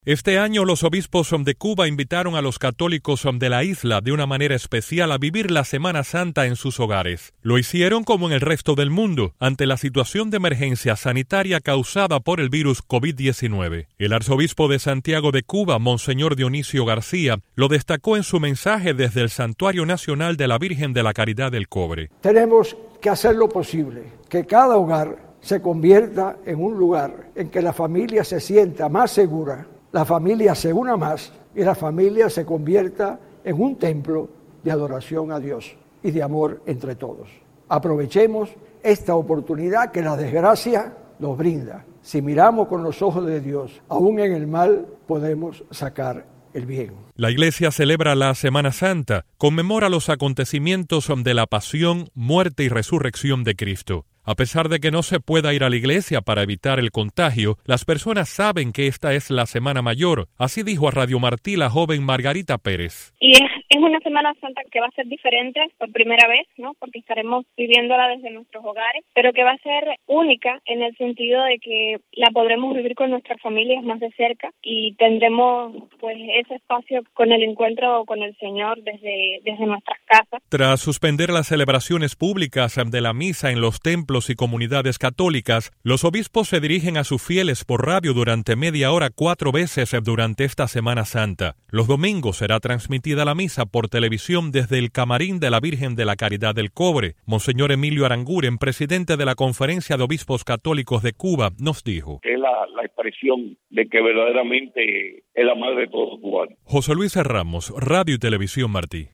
Este año los obispos de Cuba invitaron a los católicos de la isla de una manera especial a vivir la Semana Santa en sus hogares. Lo hicieron como en el resto del mundo, ante la situación de emergencia sanitaria causada por el virus COVID-19. El arzobispo de Santiago de Cuba, Monseñor Dionisio García, lo destacó en su mensaje desde el Santuario Nacional de la Virgen de la Caridad del Cobre. Tenemos que hacer lo posible, que cada hogar se convierta en un lugar en que la familia se sienta más segura, la familia se una más y la familia se convierta en un templo de adoración a Dios y de amor entre todos. Aprovechemos esta oportunidad que la desgracia nos brinda. Si miramos con los ojos de Dios, aún en el mal podemos sacar el bien. La Iglesia celebra la Semana Santa, conmemora los acontecimientos de la pasión, muerte y resurrección de Cristo. A pesar de que no se pueda ir a la iglesia para evitar el contagio, las personas saben que esta es la Semana Mayor. Así dijo a Radio Martí la joven Margarita Pérez. Y es una Semana Santa que va a ser diferente por primera vez, ¿no? Porque estaremos viviéndola desde nuestros hogares, pero que va a ser única en el sentido de que la podremos vivir con nuestras familias más de cerca y tendremos pues ese espacio con el encuentro con el Señor desde nuestras casas. Tras suspender las celebraciones públicas de la misa en los templos y comunidades católicas, los obispos se dirigen a sus fieles por radio durante media hora 4 veces durante esta Semana Santa. Los domingos será transmitida la misa por televisión desde el Camarín de la Virgen de la Caridad del Cobre. Monseñor Emilio Aranguren, presidente de la Conferencia de Obispos Católicos de Cuba, nos dijo: es la expresión de que verdaderamente es la madre de todos los cubanos. José Luis Ramos, Radio y Televisión Martí.